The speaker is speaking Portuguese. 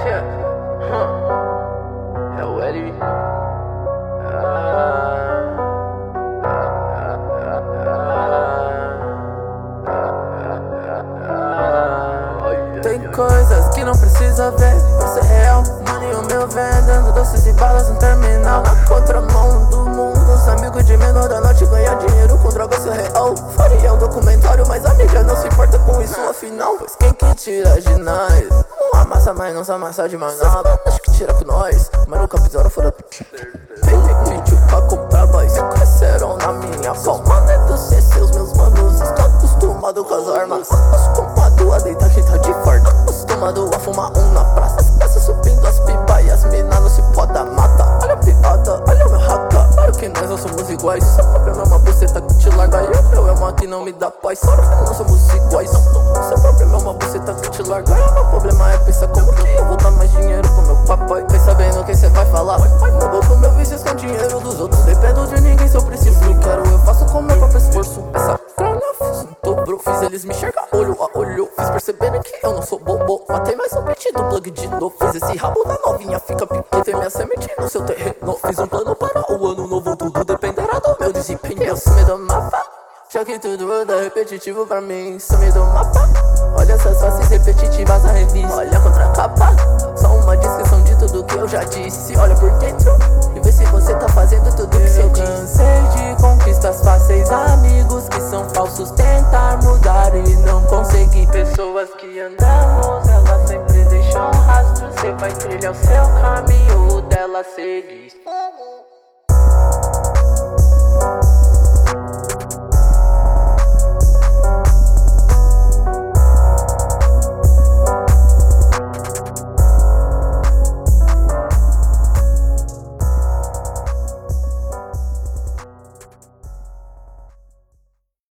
Yeah. É o L. Tem coisas que não precisa ver pra ser real. Money o meu vendendo doces e balas no terminal. Na contramão do mundo, os amigos de menor da noite ganham dinheiro com droga surreal. Faria um documentário, mas a mídia não se importa com isso afinal. Pois quem que tira de nós? Não amassa, mas não se amassa de manada. Acho que tira com nós, mas nunca pisaram fora. Vendi vídeo pra comprar boys que cresceram na minha palma. Netos ser seus meus manos, estou acostumado com as armas. Acostumado a deitar quem tá de farda. Acostumado a fumar na praça. As peças subindo as pipas e as minas no cipó da mata. Olha a piada, olha o meu raca. Claro que nós não somos iguais. Seu problema é uma buceta que te larga. E o meu é uma que não me dá paz. Claro que não somos iguais. Seu problema é uma buceta que te larga. E o meu problema é pensar como que eu vou dar mais dinheiro pro meu papai. Vem sabendo quem cê vai falar. No bolso meu vício com dinheiro dos outros. Dependo de ninguém se eu preciso. Quero, eu faço com meu próprio esforço. Essa grana fiz um dobro. Fiz eles me enxergar olho a olho. Fiz perceberem que eu não sou bobo. Matei mais um beat do plug de novo. Fiz esse rabo da novinha, fica pique. Tem minha semente no seu terreno. Fiz um plano para o ano novo. Tudo dependerá do meu desempenho. Eu sumi do mapa, já que tudo anda repetitivo pra mim. Sumi do mapa, olha essas faces repetitivas na revista. Olha contra a capa, só uma descrição de tudo que eu já disse. Olha por dentro e vê se você tá fazendo tudo que você disse. Cansei de conquistas fáceis, amigos que são falsos. Tentar mudar e não conseguir. Pessoas que andamos, elas sempre deixam rastro. Você vai trilhar o seu caminho, dela seguir.